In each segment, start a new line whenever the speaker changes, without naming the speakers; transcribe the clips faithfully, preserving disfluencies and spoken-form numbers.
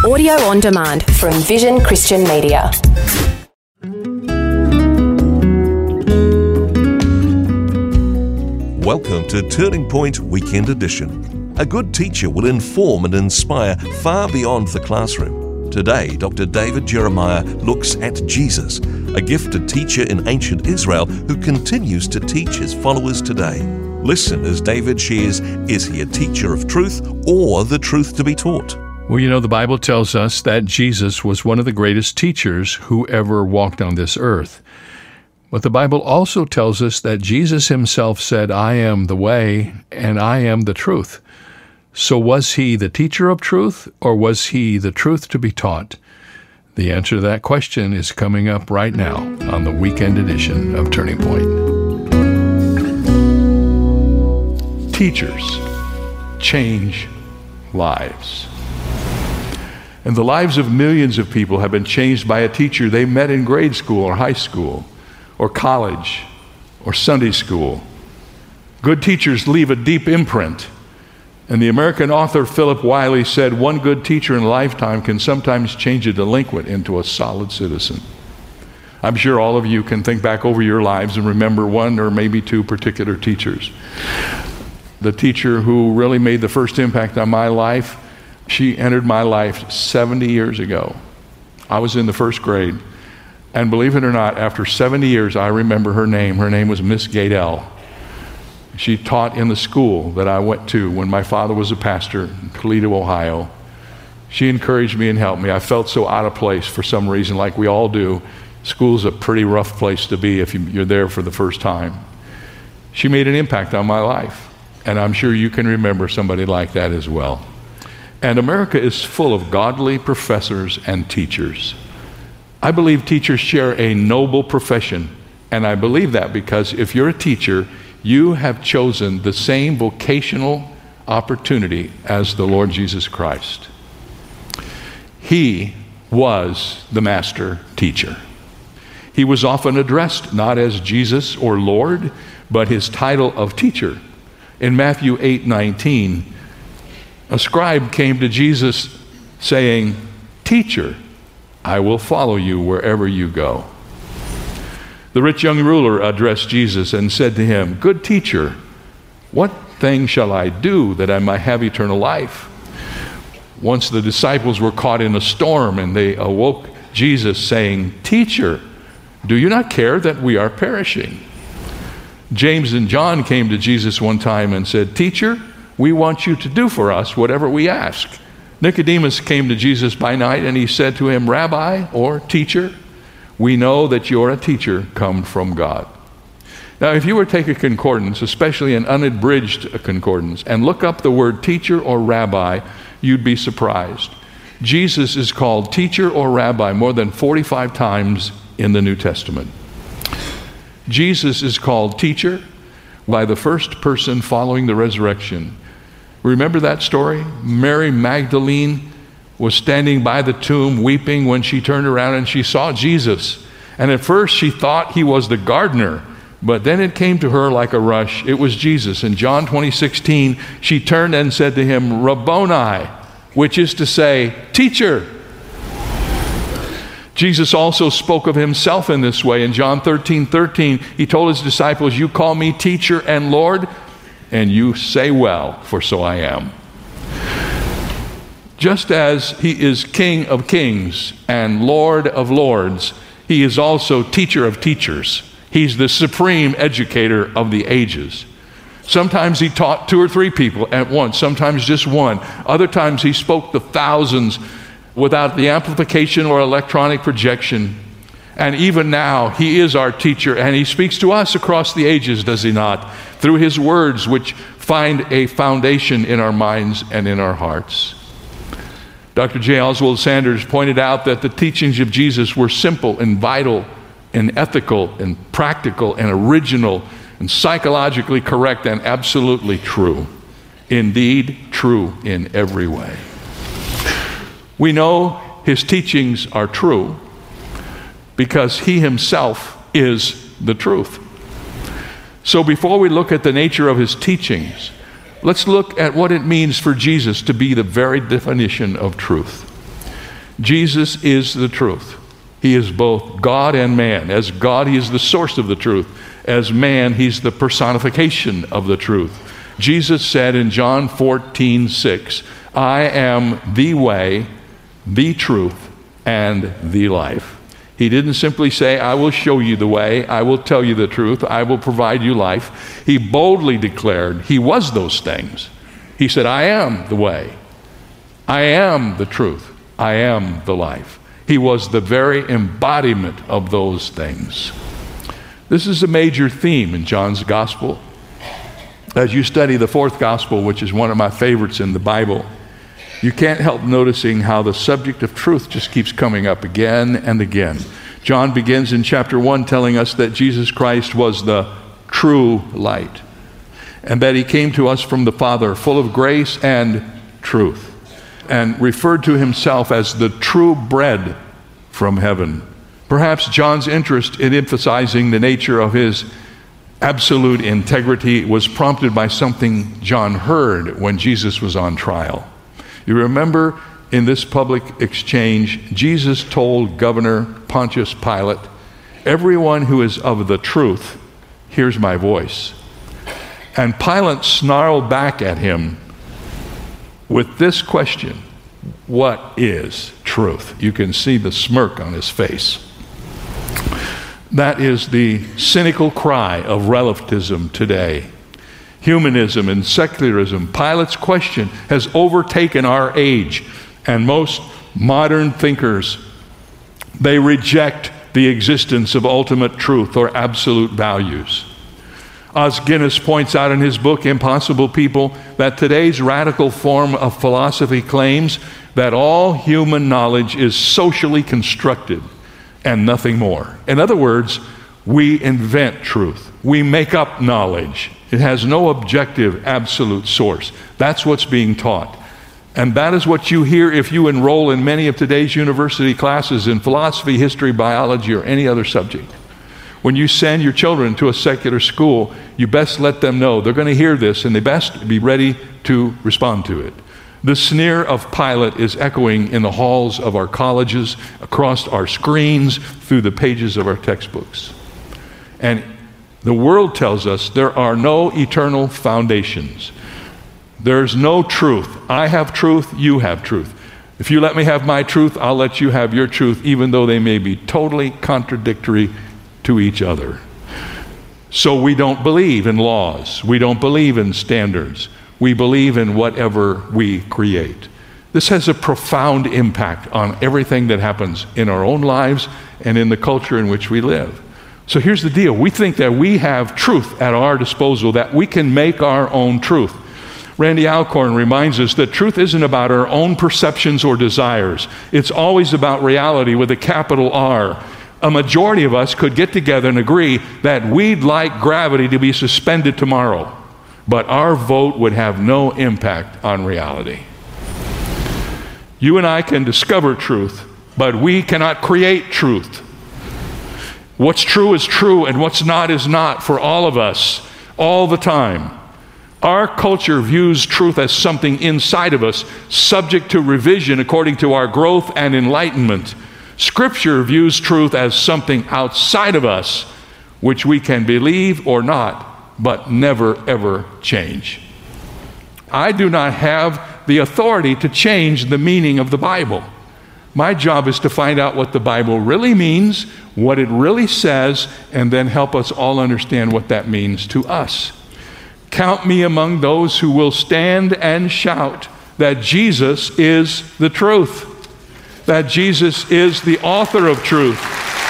Audio on demand from Vision Christian Media.
Welcome to Turning Point Weekend Edition. A good teacher will inform and inspire far beyond the classroom. Today, Doctor David Jeremiah looks at Jesus, a gifted teacher in ancient Israel who continues to teach his followers today. Listen as David shares, is he a teacher of truth or the truth to be taught?
Well, you know, the Bible tells us that Jesus was one of the greatest teachers who ever walked on this earth. But the Bible also tells us that Jesus himself said, I am the way and I am the truth. So was he the teacher of truth or was he the truth to be taught? The answer to that question is coming up right now on the weekend edition of Turning Point. Teachers change lives. And the lives of millions of people have been changed by a teacher they met in grade school or high school or college or Sunday school. Good teachers leave a deep imprint. And the American author Philip Wiley said, one good teacher in a lifetime can sometimes change a delinquent into a solid citizen. I'm sure all of you can think back over your lives and remember one or maybe two particular teachers. The teacher who really made the first impact on my life, she entered my life seventy years ago. I was in the first grade. And believe it or not, after seventy years, I remember her name. Her name was Miss Gadell. She taught in the school that I went to when my father was a pastor in Toledo, Ohio. She encouraged me and helped me. I felt so out of place for some reason, like we all do. School's a pretty rough place to be if you're there for the first time. She made an impact on my life. And I'm sure you can remember somebody like that as well. And America is full of godly professors and teachers. I believe teachers share a noble profession, and I believe that because if you're a teacher, you have chosen the same vocational opportunity as the Lord Jesus Christ. He was the master teacher. He was often addressed not as Jesus or Lord, but his title of teacher. In Matthew eight nineteen, a scribe came to Jesus saying, Teacher, I will follow you wherever you go. The rich young ruler addressed Jesus and said to him, Good teacher, what thing shall I do that I might have eternal life? Once the disciples were caught in a storm and they awoke Jesus saying, Teacher, do you not care that we are perishing? James and John came to Jesus one time and said, Teacher, we want you to do for us whatever we ask. Nicodemus came to Jesus by night and he said to him, Rabbi or teacher, we know that you're a teacher come from God. Now, if you were to take a concordance, especially an unabridged concordance, and look up the word teacher or rabbi, you'd be surprised. Jesus is called teacher or rabbi more than forty-five times in the New Testament. Jesus is called teacher by the first person following the resurrection. Remember that story? Mary Magdalene was standing by the tomb weeping when she turned around and she saw Jesus. And at first she thought he was the gardener, but then it came to her like a rush. It was Jesus. In John twenty sixteen, she turned and said to him, Rabboni, which is to say, teacher. Jesus also spoke of himself in this way. In John thirteen thirteen, he told his disciples, you call me teacher and Lord, and you say well, for so I am. Just as he is King of kings and Lord of lords, he is also teacher of teachers. He's the supreme educator of the ages. Sometimes he taught two or three people at once, sometimes just one. Other times he spoke to thousands without the amplification or electronic projection. And even now, he is our teacher, and he speaks to us across the ages, does he not? Through his words, which find a foundation in our minds and in our hearts. Doctor J. Oswald Sanders pointed out that the teachings of Jesus were simple and vital and ethical and practical and original and psychologically correct and absolutely true. Indeed, true in every way. We know his teachings are true because he himself is the truth. So before we look at the nature of his teachings, let's look at what it means for Jesus to be the very definition of truth. Jesus is the truth. He is both God and man. As God, he is the source of the truth. As man, he's the personification of the truth. Jesus said in John fourteen six, I am the way, the truth, and the life. He didn't simply say, I will show you the way, I will tell you the truth, I will provide you life. He boldly declared he was those things. He said, I am the way, I am the truth, I am the life. He was the very embodiment of those things. This is a major theme in John's gospel. As you study the fourth gospel, which is one of my favorites in the Bible, you can't help noticing how the subject of truth just keeps coming up again and again. John begins in chapter one telling us that Jesus Christ was the true light, and that he came to us from the Father, full of grace and truth, and referred to himself as the true bread from heaven. Perhaps John's interest in emphasizing the nature of his absolute integrity was prompted by something John heard when Jesus was on trial. You remember in this public exchange, Jesus told Governor Pontius Pilate, everyone who is of the truth hears my voice. And Pilate snarled back at him with this question, what is truth? You can see the smirk on his face. That is the cynical cry of relativism today. Humanism and secularism. Pilate's question has overtaken our age, and most modern thinkers, they reject the existence of ultimate truth or absolute values. Os Guinness points out in his book, Impossible People, that today's radical form of philosophy claims that all human knowledge is socially constructed and nothing more. In other words, we invent truth. We make up knowledge. It has no objective, absolute source. That's what's being taught. And that is what you hear if you enroll in many of today's university classes in philosophy, history, biology, or any other subject. When you send your children to a secular school, you best let them know they're going to hear this, and they best be ready to respond to it. The sneer of Pilate is echoing in the halls of our colleges, across our screens, through the pages of our textbooks. And the world tells us there are no eternal foundations. There's no truth. I have truth, you have truth. If you let me have my truth, I'll let you have your truth, even though they may be totally contradictory to each other. So we don't believe in laws. We don't believe in standards. We believe in whatever we create. This has a profound impact on everything that happens in our own lives and in the culture in which we live. So here's the deal. We think that we have truth at our disposal, that we can make our own truth. Randy Alcorn reminds us that truth isn't about our own perceptions or desires. It's always about reality with a capital R. A majority of us could get together and agree that we'd like gravity to be suspended tomorrow, but our vote would have no impact on reality. You and I can discover truth, but we cannot create truth. What's true is true, and what's not is not for all of us, all the time. Our culture views truth as something inside of us, subject to revision according to our growth and enlightenment. Scripture views truth as something outside of us, which we can believe or not, but never ever change. I do not have the authority to change the meaning of the Bible. My job is to find out what the Bible really means, what it really says, and then help us all understand what that means to us. Count me among those who will stand and shout that Jesus is the truth, that Jesus is the author of truth.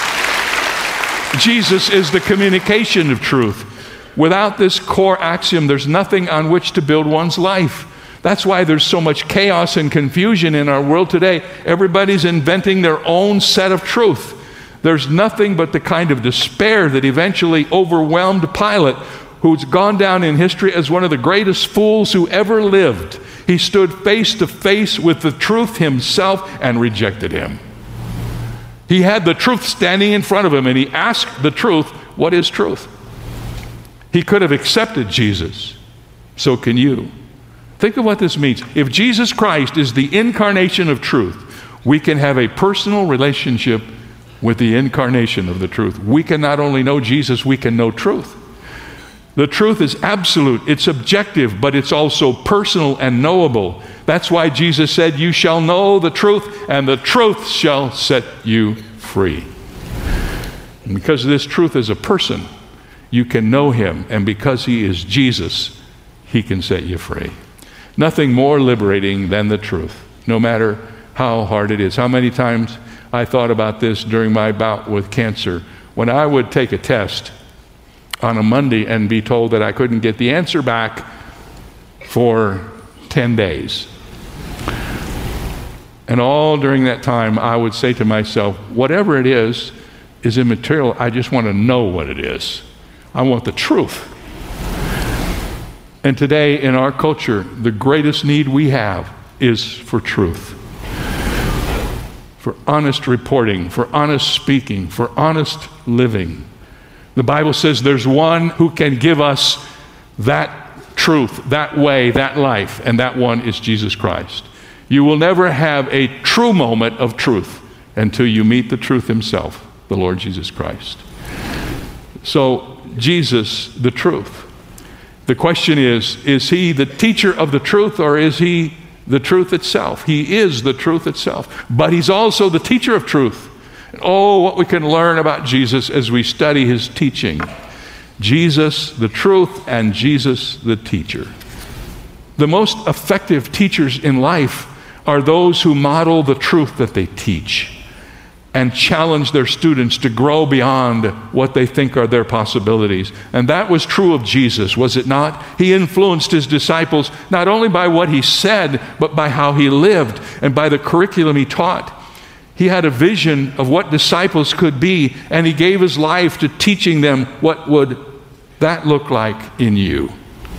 Jesus is the communication of truth. Without this core axiom, there's nothing on which to build one's life. That's why there's so much chaos and confusion in our world today. Everybody's inventing their own set of truth. There's nothing but the kind of despair that eventually overwhelmed Pilate, who's gone down in history as one of the greatest fools who ever lived. He stood face to face with the truth himself and rejected him. He had the truth standing in front of him, and he asked the truth, what is truth? He could have accepted Jesus. So can you. Think of what this means. If Jesus Christ is the incarnation of truth, We can have a personal relationship with the incarnation of the truth. We can not only know Jesus, we can know truth. The truth is absolute, it's objective, but it's also personal and knowable. That's why Jesus said, you shall know the truth, and the truth shall set you free. And because this truth is a person, you can know him, and because he is Jesus, he can set you free. Nothing more liberating than the truth, no matter how hard it is. How many times I thought about this during my bout with cancer, when I would take a test on a Monday and be told that I couldn't get the answer back for ten days. And all during that time, I would say to myself, whatever it is, is immaterial. I just want to know what it is. I want the truth. And today in our culture, the greatest need we have is for truth. For honest reporting, for honest speaking, for honest living. The Bible says there's one who can give us that truth, that way, that life, and that one is Jesus Christ. You will never have a true moment of truth until you meet the truth himself, the Lord Jesus Christ. So, Jesus, the truth. The question is, is he the teacher of the truth, or is he the truth itself? He is the truth itself, but he's also the teacher of truth. Oh, what we can learn about Jesus as we study his teaching. Jesus, the truth, and Jesus, the teacher. The most effective teachers in life are those who model the truth that they teach and challenge their students to grow beyond what they think are their possibilities. And that was true of Jesus, was it not? He influenced his disciples not only by what he said, but by how he lived and by the curriculum he taught. He had a vision of what disciples could be, and he gave his life to teaching them what would that look like in you.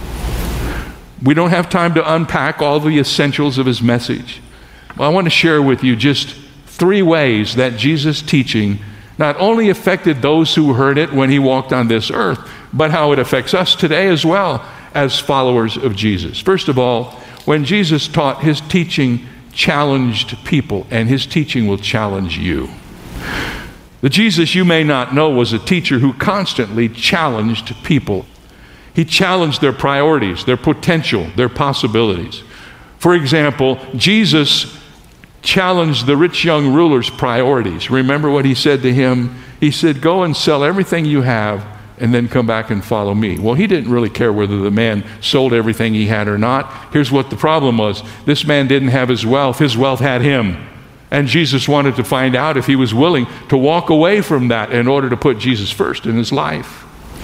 We don't have time to unpack all the essentials of his message. Well, I want to share with you just three ways that Jesus' teaching not only affected those who heard it when he walked on this earth, but how it affects us today as well as followers of Jesus. First of all, when Jesus taught, his teaching challenged people, and his teaching will challenge you. The Jesus you may not know was a teacher who constantly challenged people. He challenged their priorities, their potential, their possibilities. For example, Jesus challenged the rich young ruler's priorities. Remember what he said to him? He said, go and sell everything you have and then come back and follow me. Well, he didn't really care whether the man sold everything he had or not. Here's what the problem was. This man didn't have his wealth. His wealth had him. And Jesus wanted to find out if he was willing to walk away from that in order to put Jesus first in his life.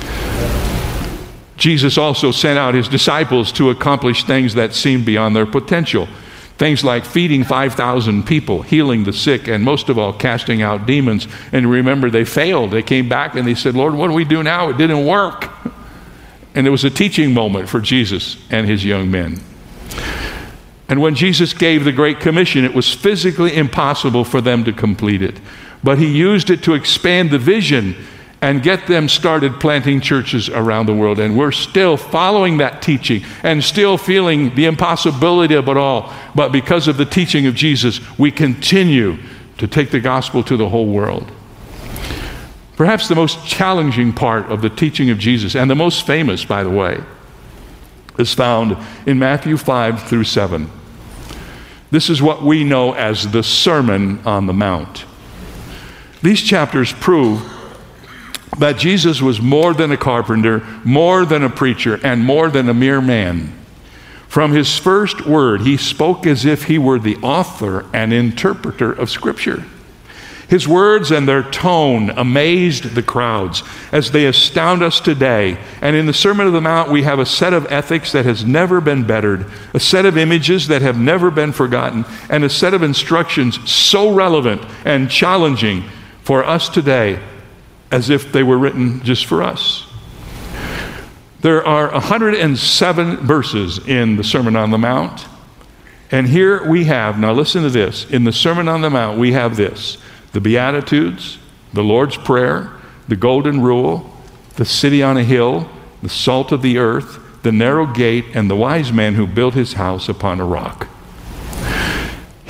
Jesus also sent out his disciples to accomplish things that seemed beyond their potential. Things like feeding five thousand people, healing the sick, and most of all, casting out demons. And remember, they failed. They came back and they said, Lord, what do we do now? It didn't work. And it was a teaching moment for Jesus and his young men. And when Jesus gave the Great Commission, it was physically impossible for them to complete it. But he used it to expand the vision and get them started planting churches around the world. And we're still following that teaching and still feeling the impossibility of it all. But because of the teaching of Jesus, we continue to take the gospel to the whole world. Perhaps the most challenging part of the teaching of Jesus, and the most famous, by the way, is found in Matthew five through seven. This is what we know as the Sermon on the Mount. These chapters prove that Jesus was more than a carpenter, more than a preacher, and more than a mere man. From his first word, he spoke as if he were the author and interpreter of Scripture. His words and their tone amazed the crowds as they astound us today. And in the Sermon on the Mount, we have a set of ethics that has never been bettered, a set of images that have never been forgotten, and a set of instructions so relevant and challenging for us today as if they were written just for us. There are one hundred seven verses in the Sermon on the Mount. And here we have, now listen to this, in the Sermon on the Mount we have this: the Beatitudes, the Lord's Prayer, the Golden Rule, the city on a hill, the salt of the earth, the narrow gate, and the wise man who built his house upon a rock.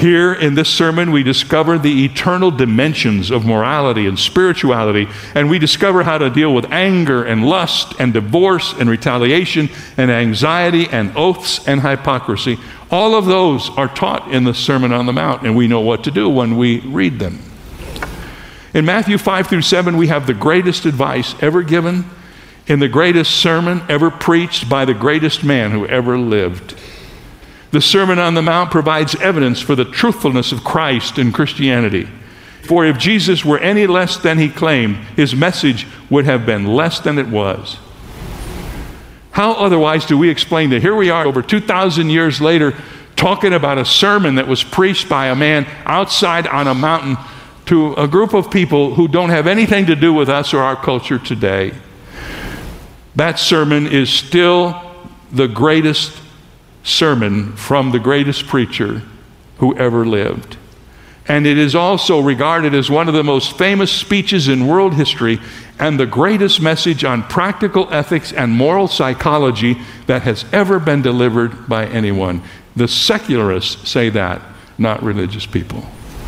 Here in this sermon, we discover the eternal dimensions of morality and spirituality, and we discover how to deal with anger and lust and divorce and retaliation and anxiety and oaths and hypocrisy. All of those are taught in the Sermon on the Mount, and we know what to do when we read them. In Matthew five through seven, we have the greatest advice ever given in the greatest sermon ever preached by the greatest man who ever lived. The Sermon on the Mount provides evidence for the truthfulness of Christ and Christianity. For if Jesus were any less than he claimed, his message would have been less than it was. How otherwise do we explain that here we are over two thousand years later talking about a sermon that was preached by a man outside on a mountain to a group of people who don't have anything to do with us or our culture today? That sermon is still the greatest sermon from the greatest preacher who ever lived. And it is also regarded as one of the most famous speeches in world history and the greatest message on practical ethics and moral psychology that has ever been delivered by anyone. The secularists say that, not religious people.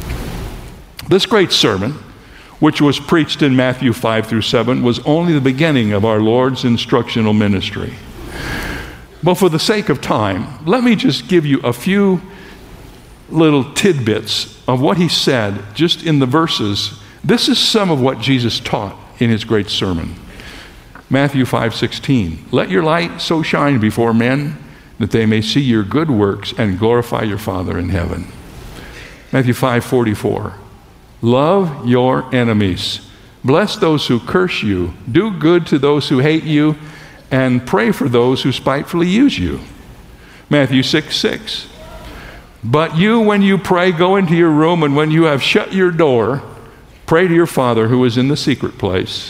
This great sermon, which was preached in Matthew five through seven, was only the beginning of our Lord's instructional ministry. But for the sake of time, let me just give you a few little tidbits of what he said just in the verses. This is some of what Jesus taught in his great sermon. Matthew five sixteen, let your light so shine before men that they may see your good works and glorify your Father in heaven. Matthew five forty-four, love your enemies. Bless those who curse you. Do good to those who hate you, and pray for those who spitefully use you. Matthew six six. But you, when you pray, go into your room, and when you have shut your door, pray to your Father who is in the secret place.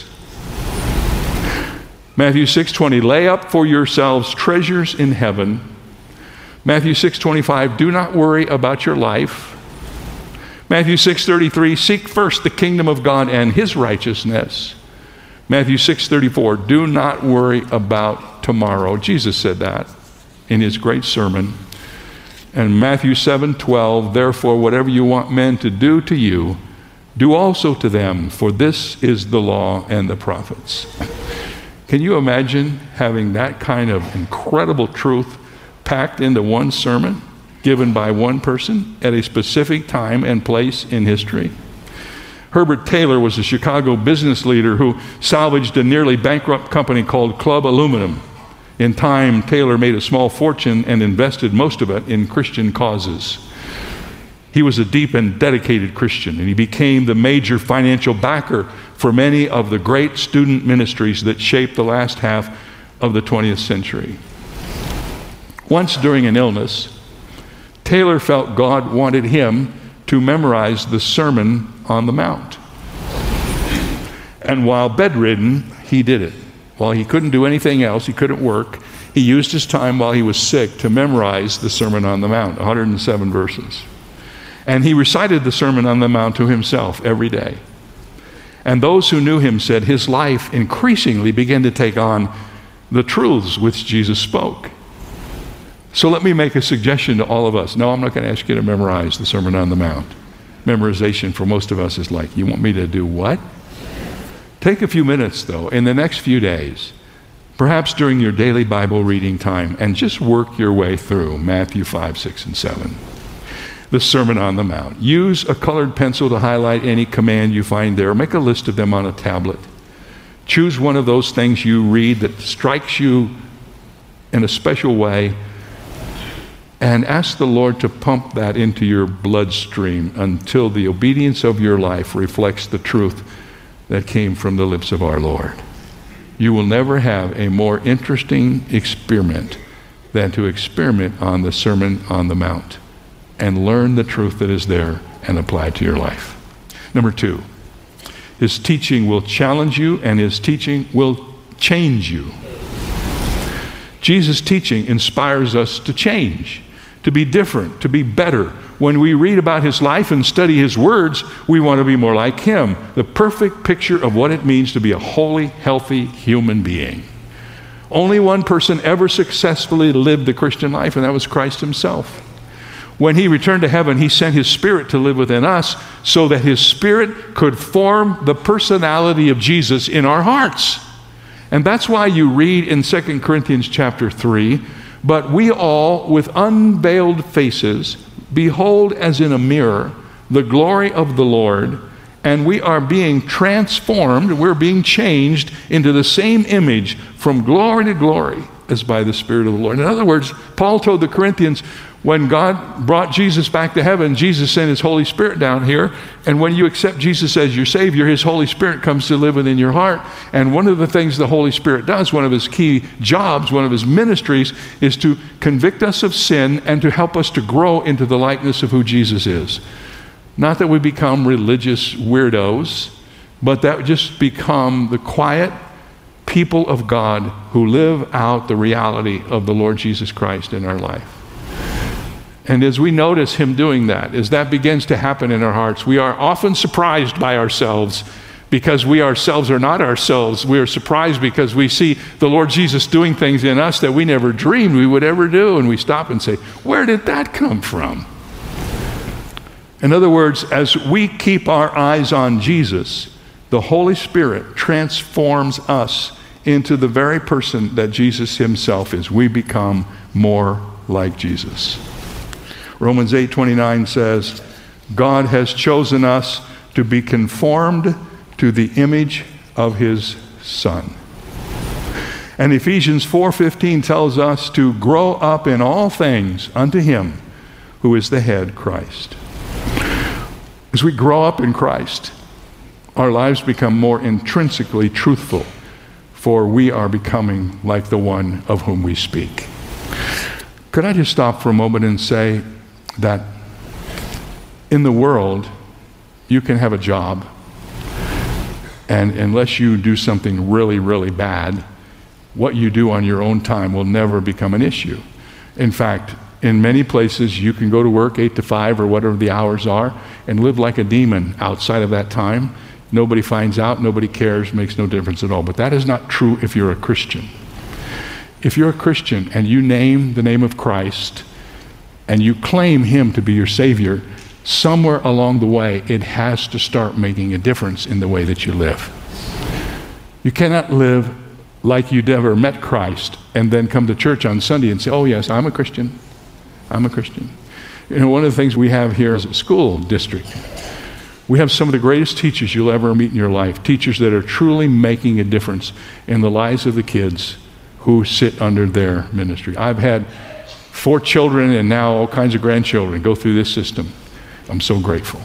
Matthew six twenty. Lay up for yourselves treasures in heaven. Matthew six twenty-five. Do not worry about your life. Matthew six thirty-three. Seek first the kingdom of God and his righteousness. Matthew six thirty-four, do not worry about tomorrow. Jesus said that in his great sermon. And Matthew seven twelve, therefore, whatever you want men to do to you, do also to them, for this is the law and the prophets. Can you imagine having that kind of incredible truth packed into one sermon, given by one person at a specific time and place in history? Herbert Taylor was a Chicago business leader who salvaged a nearly bankrupt company called Club Aluminum. In time, Taylor made a small fortune and invested most of it in Christian causes. He was a deep and dedicated Christian, and he became the major financial backer for many of the great student ministries that shaped the last half of the twentieth century. Once during an illness, Taylor felt God wanted him to memorize the Sermon on the Mount. And while bedridden, he did it. While he couldn't do anything else, he couldn't work, he used his time while he was sick to memorize the Sermon on the Mount, one hundred seven verses. And he recited the Sermon on the Mount to himself every day. And those who knew him said his life increasingly began to take on the truths which Jesus spoke. So let me make a suggestion to all of us. No, I'm not going to ask you to memorize the Sermon on the Mount. Memorization for most of us is like, you want me to do what? Take a few minutes, though, in the next few days, perhaps during your daily Bible reading time, and just work your way through Matthew five, six, and seven. The Sermon on the Mount. Use a colored pencil to highlight any command you find there. Make a list of them on a tablet. Choose one of those things you read that strikes you in a special way, and ask the Lord to pump that into your bloodstream until the obedience of your life reflects the truth that came from the lips of our Lord. You will never have a more interesting experiment than to experiment on the Sermon on the Mount and learn the truth that is there and apply it to your life. Number two, his teaching will challenge you and his teaching will change you. Jesus' teaching inspires us to change, to be different, to be better. When we read about his life and study his words, we want to be more like him, the perfect picture of what it means to be a holy, healthy human being. Only one person ever successfully lived the Christian life, and that was Christ himself. When he returned to heaven, he sent his Spirit to live within us so that his Spirit could form the personality of Jesus in our hearts. And that's why you read in Second Corinthians chapter three, but we all with unveiled faces behold as in a mirror the glory of the Lord, and we are being transformed, we're being changed into the same image from glory to glory as by the Spirit of the Lord. In other words, Paul told the Corinthians, when God brought Jesus back to heaven, Jesus sent his Holy Spirit down here. And when you accept Jesus as your Savior, his Holy Spirit comes to live within your heart. And one of the things the Holy Spirit does, one of his key jobs, one of his ministries, is to convict us of sin and to help us to grow into the likeness of who Jesus is. Not that we become religious weirdos, but that we just become the quiet people of God who live out the reality of the Lord Jesus Christ in our life. And as we notice him doing that, as that begins to happen in our hearts, we are often surprised by ourselves because we ourselves are not ourselves. We are surprised because we see the Lord Jesus doing things in us that we never dreamed we would ever do. And we stop and say, where did that come from? In other words, as we keep our eyes on Jesus, the Holy Spirit transforms us into the very person that Jesus himself is. We become more like Jesus. Romans eight twenty-nine says, God has chosen us to be conformed to the image of his Son. And Ephesians four fifteen tells us to grow up in all things unto him who is the head, Christ. As we grow up in Christ, our lives become more intrinsically truthful, for we are becoming like the one of whom we speak. Could I just stop for a moment and say that in the world, you can have a job, and unless you do something really, really bad, what you do on your own time will never become an issue. In fact, in many places, you can go to work eight to five or whatever the hours are and live like a demon outside of that time. Nobody finds out, nobody cares, makes no difference at all. But that is not true if you're a Christian. If you're a Christian and you name the name of Christ and you claim him to be your Savior, somewhere along the way, it has to start making a difference in the way that you live. You cannot live like you'd ever met Christ and then come to church on Sunday and say, oh yes, I'm a Christian. I'm a Christian. You know, one of the things we have here is a school district. We have some of the greatest teachers you'll ever meet in your life, teachers that are truly making a difference in the lives of the kids who sit under their ministry. I've had four children and now all kinds of grandchildren go through this system. I'm so grateful.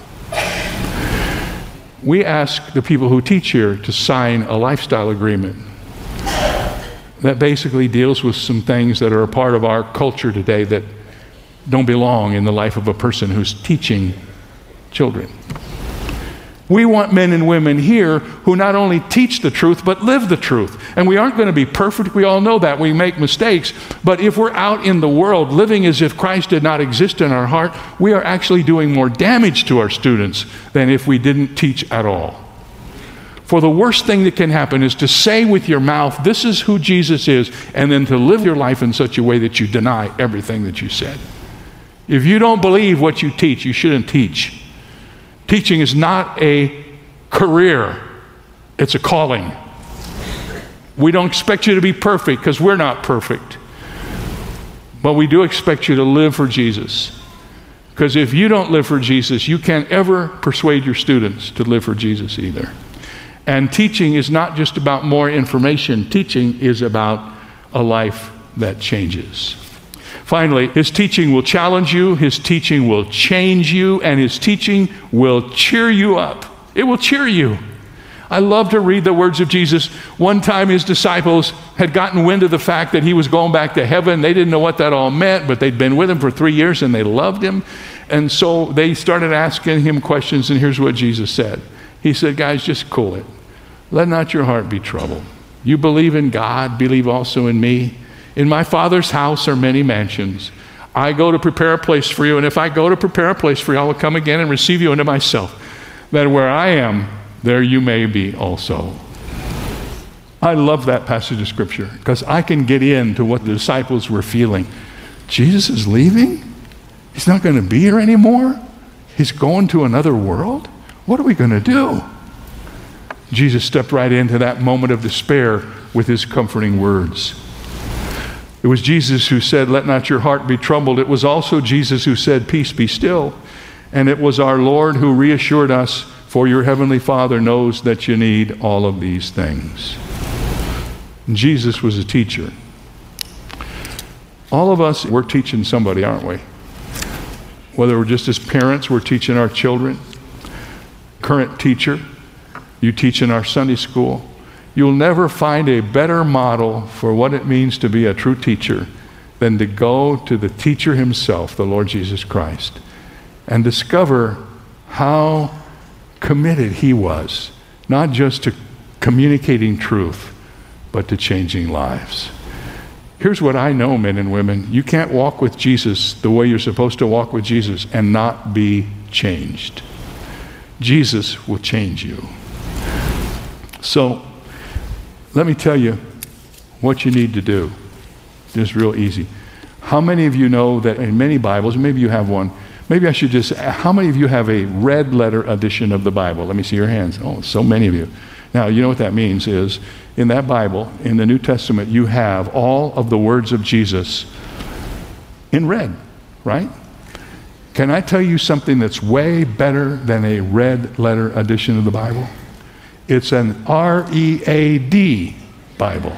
We ask the people who teach here to sign a lifestyle agreement that basically deals with some things that are a part of our culture today that don't belong in the life of a person who's teaching children. We want men and women here who not only teach the truth, but live the truth. And we aren't going to be perfect. We all know that. We make mistakes. But if we're out in the world living as if Christ did not exist in our heart, we are actually doing more damage to our students than if we didn't teach at all. For the worst thing that can happen is to say with your mouth, this is who Jesus is, and then to live your life in such a way that you deny everything that you said. If you don't believe what you teach, you shouldn't teach. Teaching is not a career, it's a calling. We don't expect you to be perfect because we're not perfect. But we do expect you to live for Jesus. Because if you don't live for Jesus, you can't ever persuade your students to live for Jesus either. And teaching is not just about more information. Teaching is about a life that changes. Finally, his teaching will challenge you, his teaching will change you, and his teaching will cheer you up. It will cheer you. I love to read the words of Jesus. One time his disciples had gotten wind of the fact that he was going back to heaven. They didn't know what that all meant, but they'd been with him for three years and they loved him. And so they started asking him questions, and here's what Jesus said. He said, guys, just cool it. Let not your heart be troubled. You believe in God, believe also in me. In my Father's house are many mansions. I go to prepare a place for you, and if I go to prepare a place for you, I will come again and receive you into myself, that where I am, there you may be also. I love that passage of Scripture because I can get into what the disciples were feeling. Jesus is leaving? He's not going to be here anymore? He's going to another world? What are we going to do? Jesus stepped right into that moment of despair with his comforting words. It was Jesus who said, "Let not your heart be troubled." It was also Jesus who said, "Peace, be still." And it was our Lord who reassured us, "For your heavenly Father knows that you need all of these things." And Jesus was a teacher. All of us, we're teaching somebody, aren't we? Whether we're just as parents, we're teaching our children. Current teacher, you teach in our Sunday school. You'll never find a better model for what it means to be a true teacher than to go to the teacher himself, the Lord Jesus Christ, and discover how committed he was, not just to communicating truth, but to changing lives. Here's what I know, men and women. You can't walk with Jesus the way you're supposed to walk with Jesus and not be changed. Jesus will change you. So, let me tell you what you need to do. Just real easy. How many of you know that in many Bibles, maybe you have one, maybe I should just, how many of you have a red letter edition of the Bible? Let me see your hands. Oh, so many of you. Now, you know what that means is, in that Bible, in the New Testament, you have all of the words of Jesus in red, right? Can I tell you something that's way better than a red letter edition of the Bible? It's an R E A D Bible.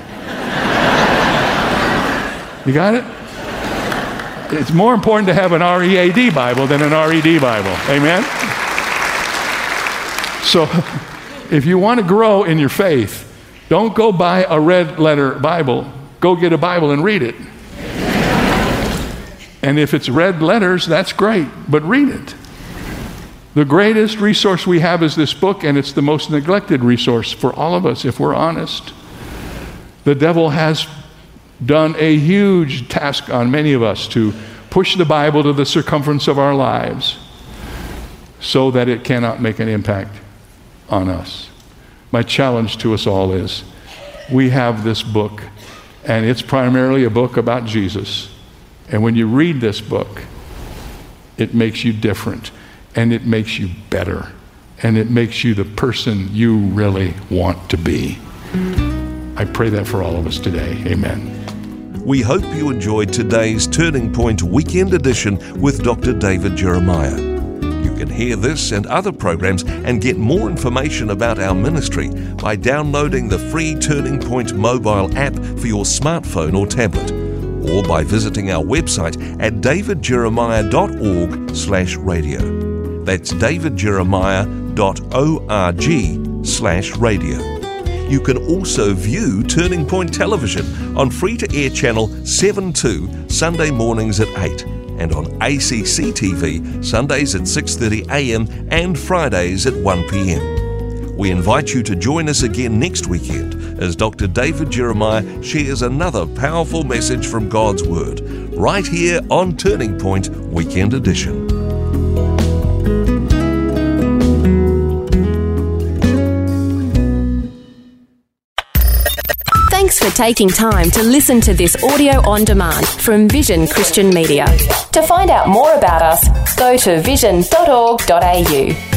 You got it? It's more important to have an R E A D Bible than an R E D Bible. Amen? So, if you want to grow in your faith, don't go buy a red letter Bible. Go get a Bible and read it. And if it's red letters, that's great, but read it. The greatest resource we have is this book, and it's the most neglected resource for all of us, if we're honest. The devil has done a huge task on many of us to push the Bible to the circumference of our lives so that it cannot make an impact on us. My challenge to us all is, we have this book, and it's primarily a book about Jesus. And when you read this book, it makes you different. And it makes you better. And it makes you the person you really want to be. I pray that for all of us today. Amen.
We hope you enjoyed today's Turning Point Weekend Edition with Doctor David Jeremiah. You can hear this and other programs and get more information about our ministry by downloading the free Turning Point mobile app for your smartphone or tablet, or by visiting our website at davidjeremiah.org slash radio. That's davidjeremiah.org slash radio. You can also view Turning Point Television on free-to-air channel seven two Sunday mornings at eight and on A C C T V Sundays at six thirty a.m. and Fridays at one p.m. We invite you to join us again next weekend as Doctor David Jeremiah shares another powerful message from God's Word, right here on Turning Point Weekend Edition.
Thanks for taking time to listen to this audio on demand from Vision Christian Media. To find out more about us, go to vision dot org dot a u.